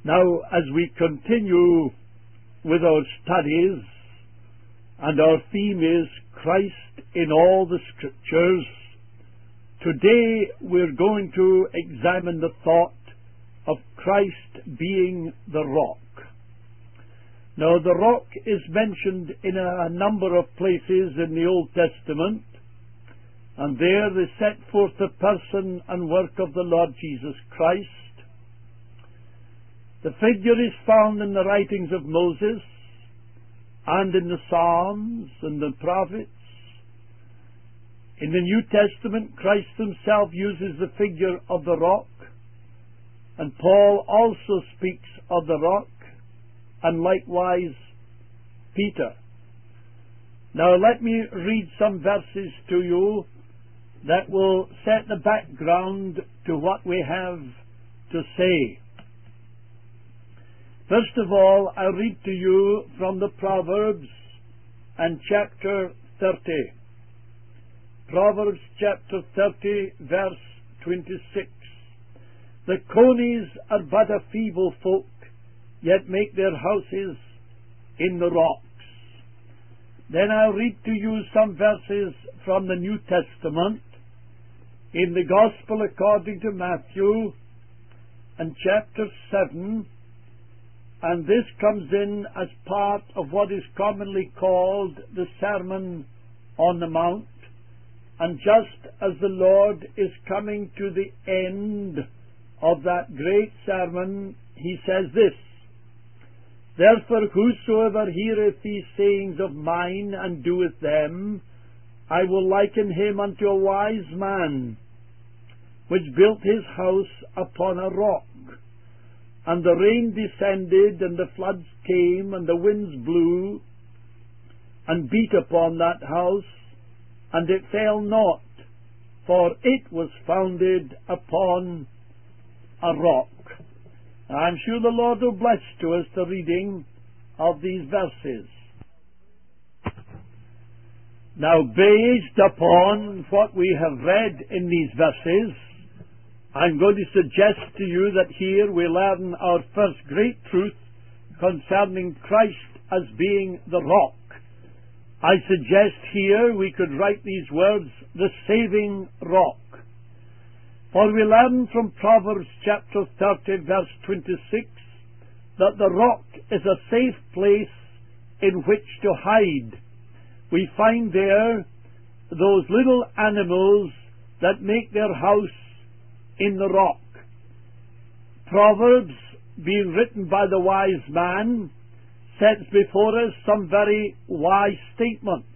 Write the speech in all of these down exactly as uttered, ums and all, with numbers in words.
Now, as we continue with our studies, and our theme is Christ in all the Scriptures, today we're going to examine the thought of Christ being the rock. Now, the rock is mentioned in a number of places in the Old Testament, and there they set forth the person and work of the Lord Jesus Christ. The figure is found in the writings of Moses and in the Psalms and the prophets. In the New Testament, Christ himself uses the figure of the rock, and Paul also speaks of the rock, and likewise Peter. Now let me read some verses to you that will set the background to what we have to say. First of all, I'll read to you from the Proverbs and chapter thirty. Proverbs chapter thirty, verse twenty-six. The conies are but a feeble folk, yet make their houses in the rocks. Then I'll read to you some verses from the New Testament in the Gospel according to Matthew and chapter seven, and this comes in as part of what is commonly called the Sermon on the Mount. And just as the Lord is coming to the end of that great sermon, he says this: Therefore whosoever heareth these sayings of mine and doeth them, I will liken him unto a wise man, which built his house upon a rock. And the rain descended, and the floods came, and the winds blew, and beat upon that house, and it fell not, for it was founded upon a rock. I'm sure the Lord will bless to us the reading of these verses. Now, based upon what we have read in these verses, I'm going to suggest to you that here we learn our first great truth concerning Christ as being the rock. I suggest here we could write these words, the saving rock. For we learn from Proverbs chapter thirty, verse twenty-six, that the rock is a safe place in which to hide. We find there those little animals that make their house in the rock. Proverbs, being written by the wise man, sets before us some very wise statements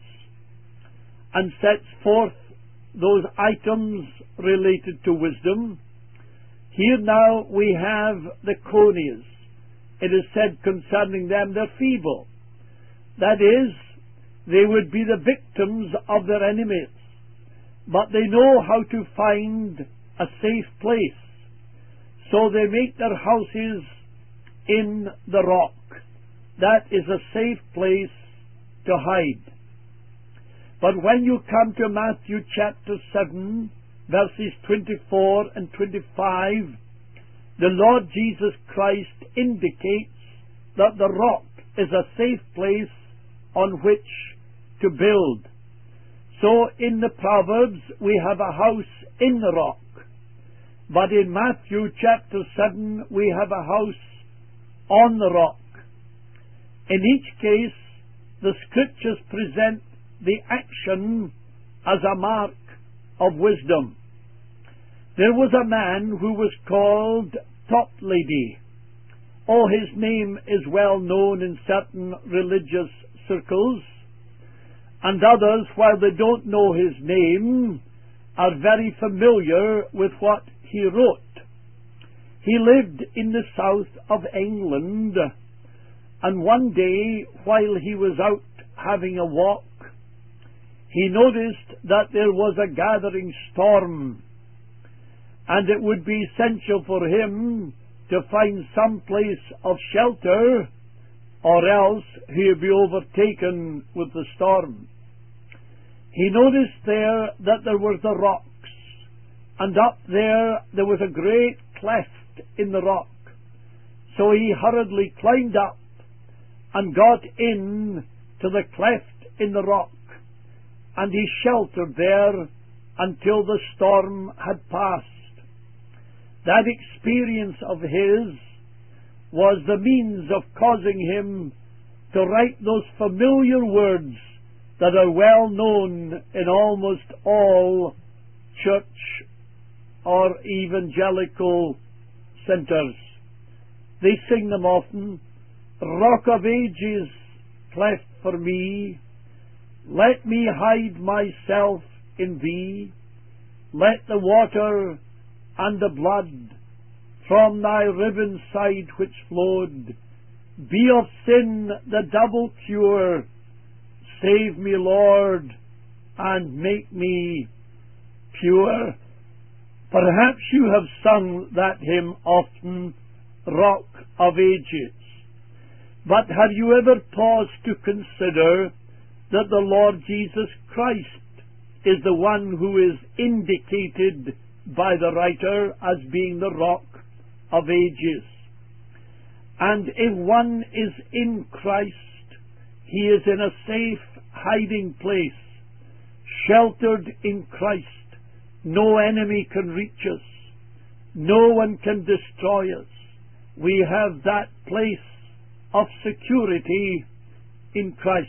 and sets forth those items related to wisdom. Here now we have the conies. It is said concerning them, they're feeble. That is, they would be the victims of their enemies, but they know how to find a safe place. So they make their houses in the rock. That is a safe place to hide. But when you come to Matthew chapter seven, verses twenty-four and twenty-five, the Lord Jesus Christ indicates that the rock is a safe place on which to build. So in the Proverbs we have a house in the rock. But in Matthew chapter seven we have a house on the rock. In each case, the Scriptures present the action as a mark of wisdom. There was a man who was called Toplady. Oh, his name is well known in certain religious circles, and others, while they don't know his name, are very familiar with what he wrote. He lived in the south of England, and one day, while he was out having a walk, he noticed that there was a gathering storm, and it would be essential for him to find some place of shelter, or else he would be overtaken with the storm. He noticed there that there were the rocks, and up there there was a great cleft in the rock. So he hurriedly climbed up and got in to the cleft in the rock, and he sheltered there until the storm had passed. That experience of his was the means of causing him to write those familiar words that are well known in almost all church or evangelical centers. They sing them often. Rock of ages, cleft for me, let me hide myself in thee. Let the water and the blood from thy riven side which flowed be of sin the double cure. Save me, Lord, and make me pure. Perhaps you have sung that hymn often, Rock of Ages. But have you ever paused to consider that the Lord Jesus Christ is the one who is indicated by the writer as being the Rock of Ages? And if one is in Christ, he is in a safe hiding place, sheltered in Christ. No enemy can reach us. No one can destroy us. We have that place of security in Christ.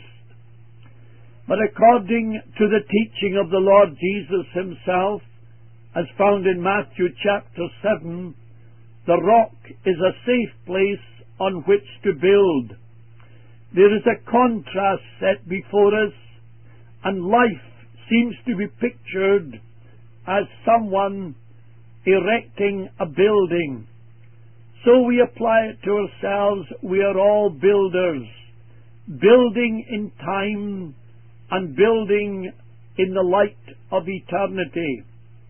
But according to the teaching of the Lord Jesus himself, as found in Matthew chapter seven, the rock is a safe place on which to build. There is a contrast set before us, and life seems to be pictured as someone erecting a building. So we apply it to ourselves. We are all builders, building in time and building in the light of eternity.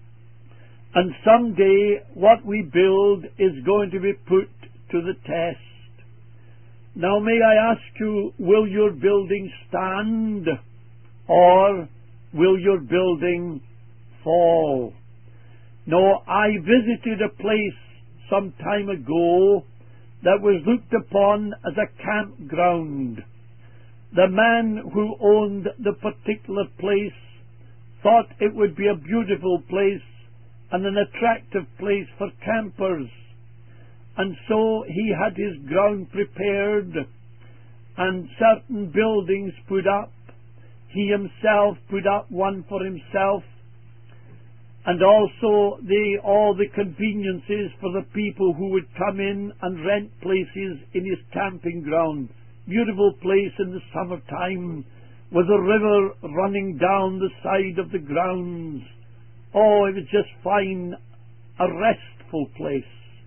And someday what we build is going to be put to the test. Now may I ask you, will your building stand, or will your building fall? No, I visited a place some time ago that was looked upon as a campground. The man who owned the particular place thought it would be a beautiful place and an attractive place for campers. And so he had his ground prepared and certain buildings put up. He himself put up one for himself, and also the, all the conveniences for the people who would come in and rent places in his camping ground. Beautiful place in the summertime, with a river running down the side of the grounds. Oh, it was just fine, a restful place.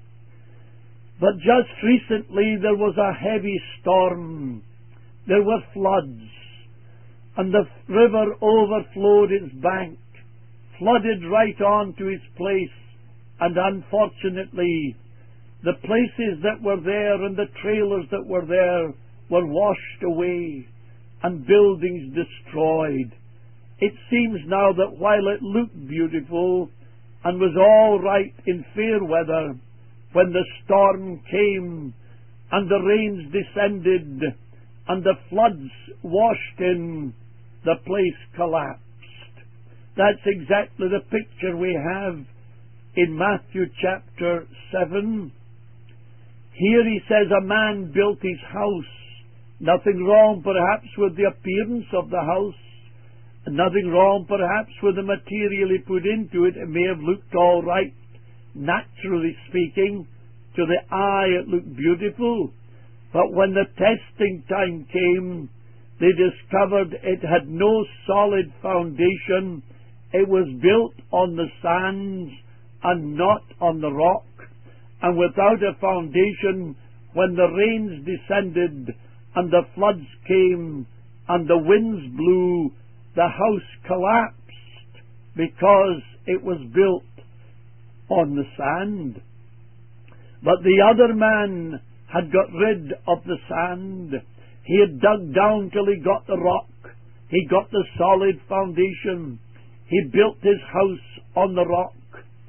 But just recently there was a heavy storm. There were floods, and the river overflowed its bank, flooded right on to its place, and unfortunately the places that were there and the trailers that were there were washed away and buildings destroyed. It seems now that while it looked beautiful and was all right in fair weather, when the storm came and the rains descended and the floods washed in, the place collapsed. That's exactly the picture we have in Matthew chapter seven. Here he says a man built his house. Nothing wrong perhaps with the appearance of the house, nothing wrong perhaps with the material he put into it. It may have looked all right, naturally speaking. To the eye it looked beautiful, but when the testing time came, they discovered it had no solid foundation. It was built on the sands and not on the rock, and without a foundation, when the rains descended and the floods came and the winds blew, the house collapsed because it was built on the sand. But the other man had got rid of the sand. He had dug down till he got the rock. He got the solid foundation. He built his house on the rock.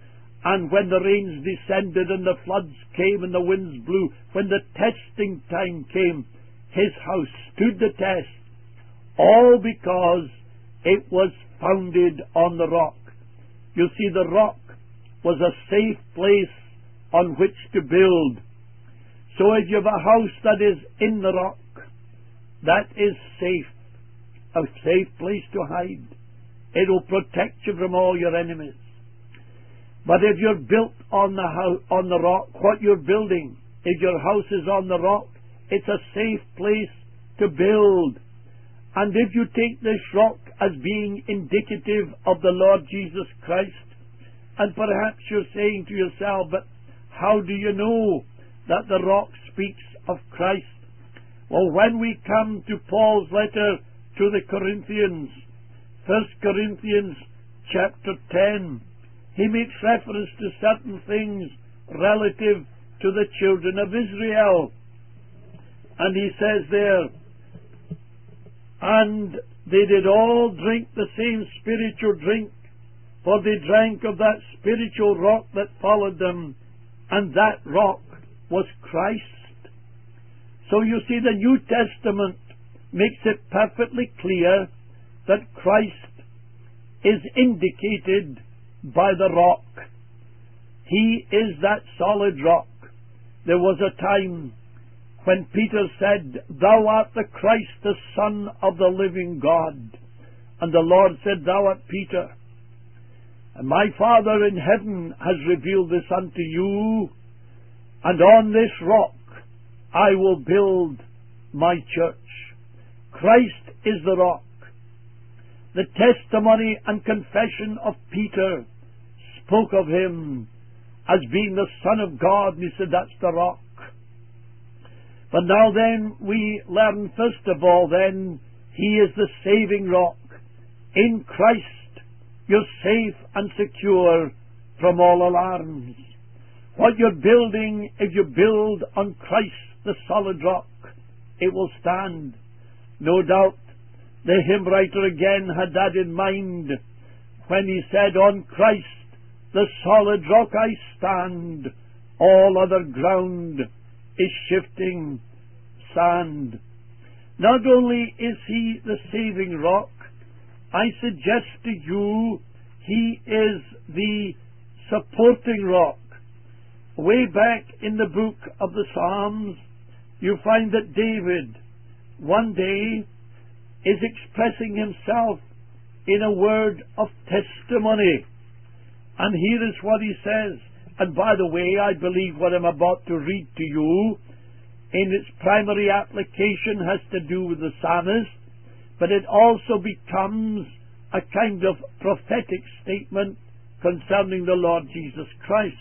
And when the rains descended and the floods came and the winds blew, when the testing time came, his house stood the test, all because it was founded on the rock. You see, the rock was a safe place on which to build. So if you have a house that is in the rock, that is safe, a safe place to hide. It will protect you from all your enemies. But if you're built on the house, on the rock, what you're building, if your house is on the rock, it's a safe place to build. And if you take this rock as being indicative of the Lord Jesus Christ, and perhaps you're saying to yourself, but how do you know that the rock speaks of Christ? Well, when we come to Paul's letter to the Corinthians, First Corinthians chapter ten, he makes reference to certain things relative to the children of Israel. And he says there, and they did all drink the same spiritual drink, for they drank of that spiritual rock that followed them, and that rock was Christ. So you see, the New Testament makes it perfectly clear that Christ is indicated by the rock. He is that solid rock. There was a time when Peter said, "Thou art the Christ, the Son of the living God." And the Lord said, "Thou art Peter, and my Father in heaven has revealed this unto you, and on this rock I will build my church." Christ is the rock. The testimony and confession of Peter spoke of him as being the Son of God, and he said, that's the rock. But now then, we learn first of all then, he is the saving rock. In Christ, you're safe and secure from all alarms. What you're building, if you build on Christ, the solid rock, it will stand. No doubt, the hymn writer again had that in mind when he said, "On Christ, the solid rock I stand, all other ground is shifting sand." Not only is he the saving rock, I suggest to you he is the supporting rock. Way back in the book of the Psalms, you find that David one day is expressing himself in a word of testimony. And here is what he says. And by the way, I believe what I'm about to read to you in its primary application has to do with the psalmist, but it also becomes a kind of prophetic statement concerning the Lord Jesus Christ.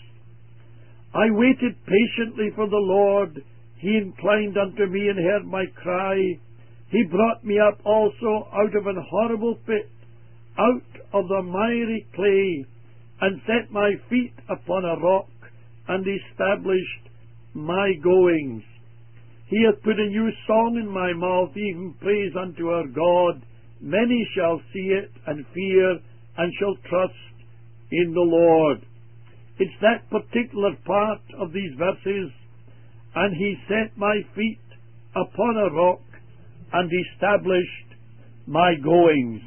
"I waited patiently for the Lord. He inclined unto me and heard my cry. He brought me up also out of an horrible pit, out of the miry clay, and set my feet upon a rock, and established my goings. He hath put a new song in my mouth, even praise unto our God. Many shall see it, and fear, and shall trust in the Lord." It's that particular part of these verses, "And he set my feet upon a rock, and established my goings."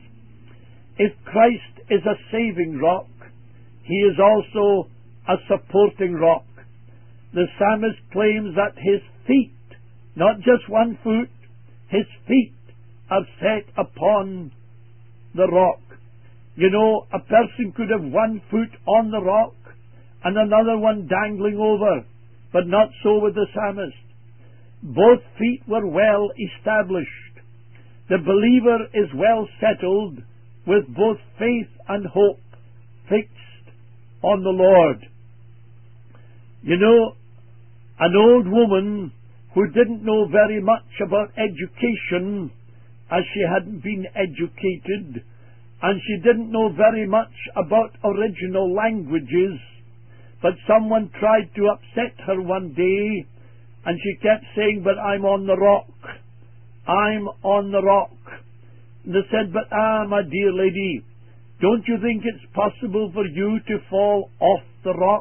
If Christ is a saving rock, he is also a supporting rock. The psalmist claims that his feet, not just one foot, his feet are set upon the rock. You know, a person could have one foot on the rock and another one dangling over, but not so with the psalmist. Both feet were well established. The believer is well settled with both faith and hope fixed on the Lord. You know, an old woman who didn't know very much about education, as she hadn't been educated, and she didn't know very much about original languages, but someone tried to upset her one day, and she kept saying, "But I'm on the rock. I'm on the rock." And they said, "But ah, my dear lady, don't you think it's possible for you to fall off the the rock?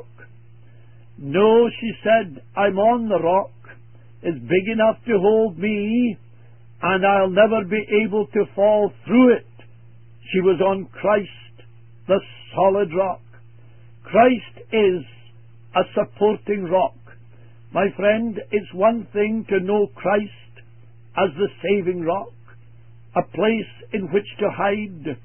No, she said, I'm on the rock. It's big enough to hold me, and I'll never be able to fall through it. She was on Christ, the solid rock. Christ is a supporting rock. My friend, it's one thing to know Christ as the saving rock, a place in which to hide.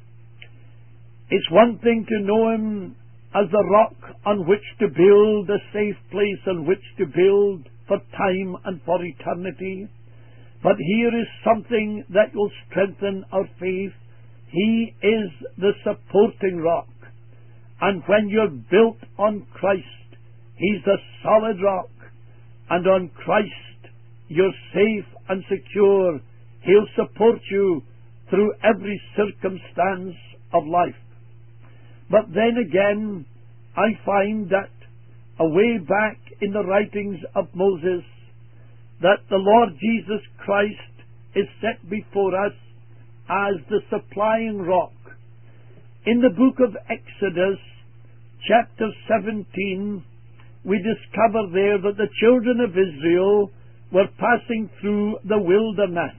It's one thing to know Him as the rock on which to build, a safe place on which to build for time and for eternity. But here is something that will strengthen our faith. He is the supporting rock. And when you're built on Christ, He's the solid rock. And on Christ, you're safe and secure. He'll support you through every circumstance of life. But then again, I find that away back in the writings of Moses, that the Lord Jesus Christ is set before us as the supplying rock. In the book of Exodus, chapter seventeen, we discover there that the children of Israel were passing through the wilderness,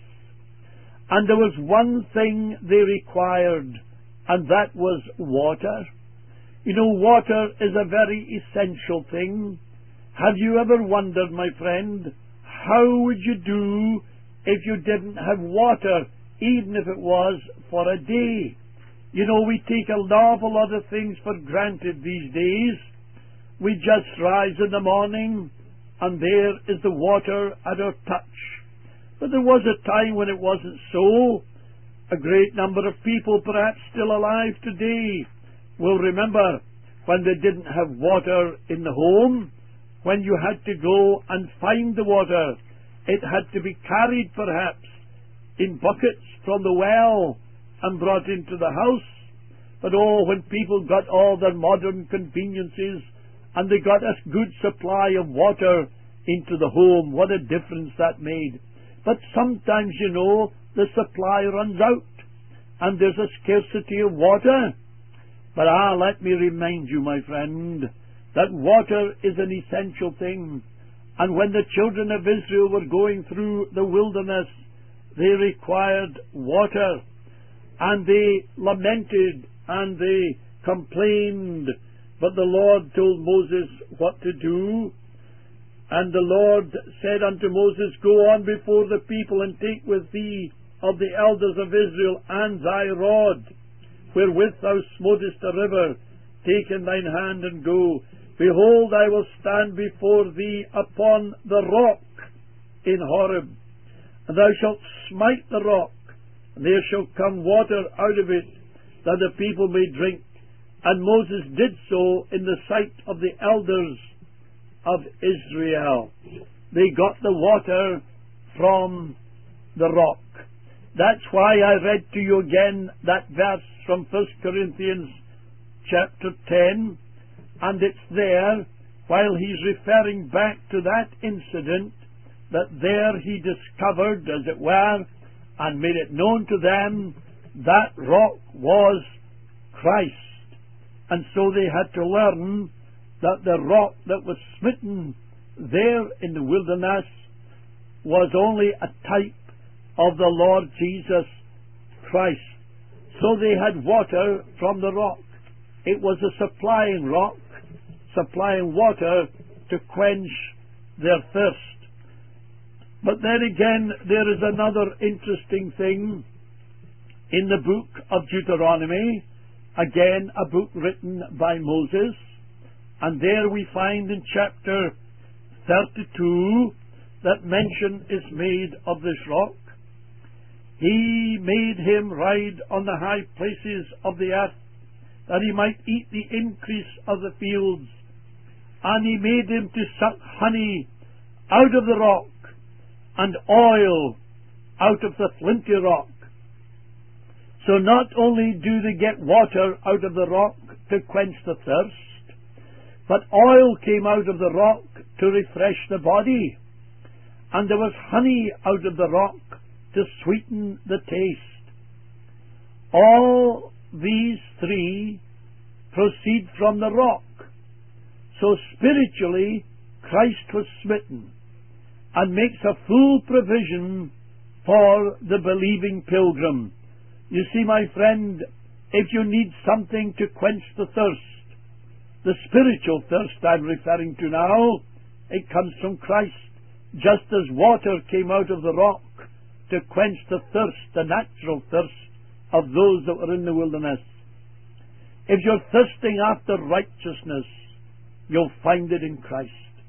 and there was one thing they required, and that was water. You know, water is a very essential thing. Have you ever wondered, my friend, how would you do if you didn't have water, even if it was for a day? You know, we take an awful lot of things for granted these days. We just rise in the morning, and there is the water at our touch. But there was a time when it wasn't so. A great number of people, perhaps still alive today, will remember when they didn't have water in the home, when you had to go and find the water. It had to be carried, perhaps, in buckets from the well and brought into the house. But oh, when people got all their modern conveniences and they got a good supply of water into the home, what a difference that made. But sometimes, you know, the supply runs out and there's a scarcity of water. But ah, let me remind you, my friend, that water is an essential thing. And when the children of Israel were going through the wilderness, they required water, and they lamented and they complained. But the Lord told Moses what to do. And the Lord said unto Moses, Go on before the people, and take with thee of the elders of Israel and thy rod, wherewith thou smotest the river, take in thine hand and go. Behold, I will stand before thee upon the rock in Horeb, and thou shalt smite the rock, and there shall come water out of it, that the people may drink. And Moses did so in the sight of the elders of Israel. They got the water from the rock. That's why I read to you again that verse from First Corinthians chapter ten, and it's there, while he's referring back to that incident, that there he discovered, as it were, and made it known to them, that rock was Christ. And so they had to learn that the rock that was smitten there in the wilderness was only a type of the Lord Jesus Christ. So they had water from the rock. It was a supplying rock, supplying water to quench their thirst. But then again, there is another interesting thing in the book of Deuteronomy, again a book written by Moses, and there we find in chapter thirty-two that mention is made of this rock. He made him ride on the high places of the earth, that he might eat the increase of the fields, and he made him to suck honey out of the rock, and oil out of the flinty rock. So not only do they get water out of the rock to quench the thirst, but oil came out of the rock to refresh the body, and there was honey out of the rock to sweeten the taste. All these three proceed from the rock. So spiritually, Christ was smitten and makes a full provision for the believing pilgrim. You see, my friend, if you need something to quench the thirst, the spiritual thirst I'm referring to now, it comes from Christ, just as water came out of the rock to quench the thirst, the natural thirst of those that were in the wilderness. If you're thirsting after righteousness, you'll find it in Christ.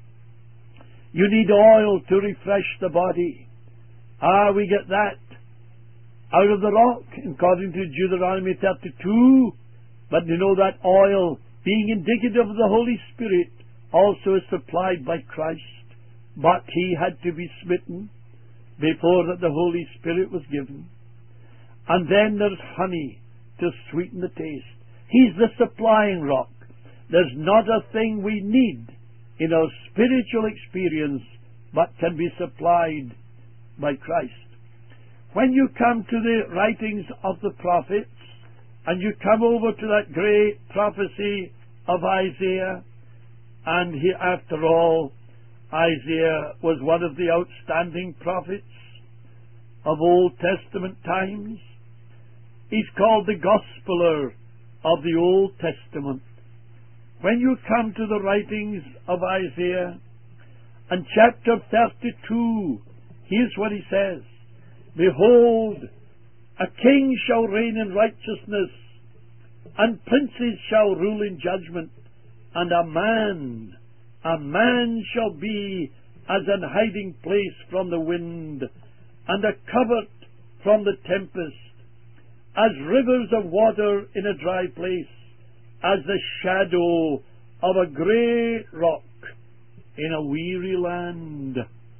You need oil to refresh the body. Ah, we get that out of the rock, according to Deuteronomy thirty-two. But you know that oil, being indicative of the Holy Spirit, also is supplied by Christ. But he had to be smitten before that the Holy Spirit was given. And then there's honey to sweeten the taste. He's the supplying rock. There's not a thing we need in our spiritual experience but can be supplied by Christ. When you come to the writings of the prophets, and you come over to that great prophecy of Isaiah, and he, after all, Isaiah was one of the outstanding prophets of Old Testament times. He's called the Gospeler of the Old Testament. When you come to the writings of Isaiah, and chapter thirty-two, here's what he says: Behold, a king shall reign in righteousness, and princes shall rule in judgment, and a man, a man shall be as an hiding place from the wind, and a covert from the tempest, as rivers of water in a dry place, as the shadow of a great rock in a weary land.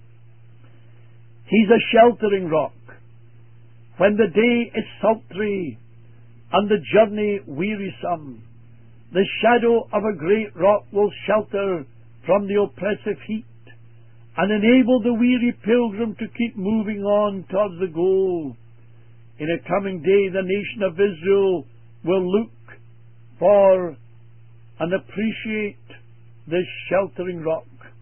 He's a sheltering rock. When the day is sultry and the journey wearisome, the shadow of a great rock will shelter from the oppressive heat and enable the weary pilgrim to keep moving on towards the goal. In a coming day, the nation of Israel will look for and appreciate this sheltering rock.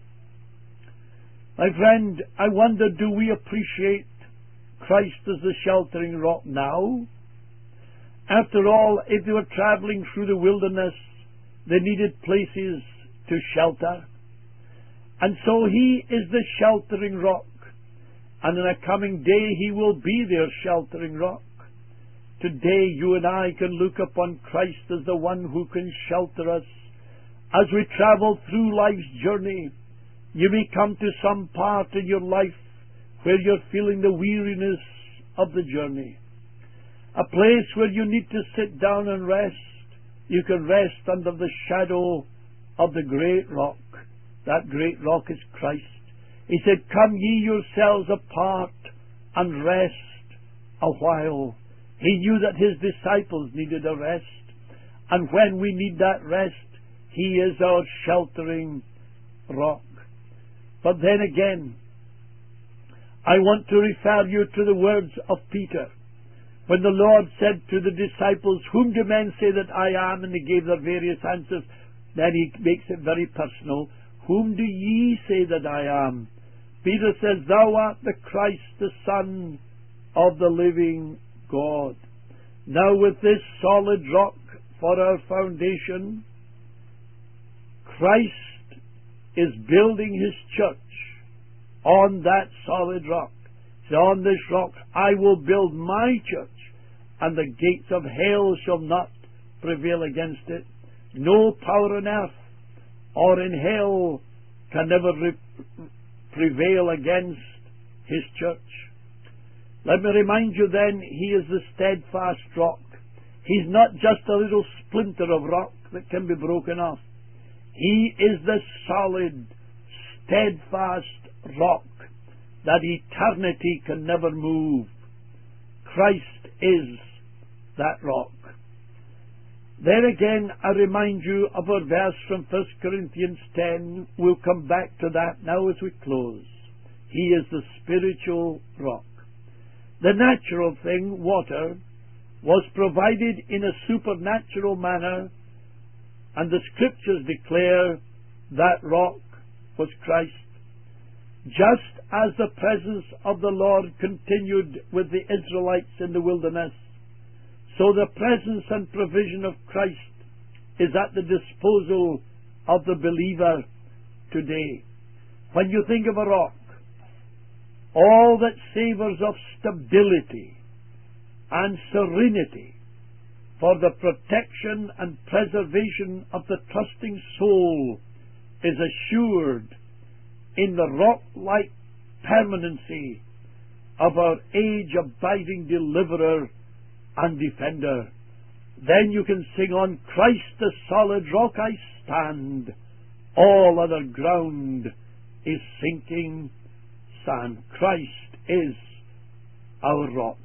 My friend, I wonder, do we appreciate Christ as the sheltering rock now? After all, if they were traveling through the wilderness, they needed places to shelter. And so he is the sheltering rock. And in a coming day, he will be their sheltering rock. Today, you and I can look upon Christ as the one who can shelter us. As we travel through life's journey, you may come to some part in your life where you're feeling the weariness of the journey. A place where you need to sit down and rest. You can rest under the shadow of the great rock. That great rock is Christ. He said, Come ye yourselves apart and rest a while. He knew that his disciples needed a rest. And when we need that rest, he is our sheltering rock. But then again, I want to refer you to the words of Peter. When the Lord said to the disciples, Whom do men say that I am? And they gave their various answers. Then he makes it very personal. Whom do ye say that I am? Peter says, Thou art the Christ, the Son of the living God. Now with this solid rock for our foundation, Christ is building his church on that solid rock. So on this rock I will build my church, and the gates of hell shall not prevail against it. No power on earth or in hell can never re- prevail against his church. Let me remind you then, he is the steadfast rock. He's not just a little splinter of rock that can be broken off. He is the solid, steadfast rock that eternity can never move. Christ is that rock. Then again, I remind you of our verse from First Corinthians ten. We'll come back to that now as we close. He is the spiritual rock. The natural thing, water, was provided in a supernatural manner, and the Scriptures declare That rock was Christ. Just as the presence of the Lord continued with the Israelites in the wilderness, so the presence and provision of Christ is at the disposal of the believer today. When you think of a rock, all that savours of stability and serenity for the protection and preservation of the trusting soul is assured in the rock-like permanency of our age-abiding deliverer and defender. Then you can sing on, Christ the solid rock I stand, all other ground is sinking sand. Christ is our rock.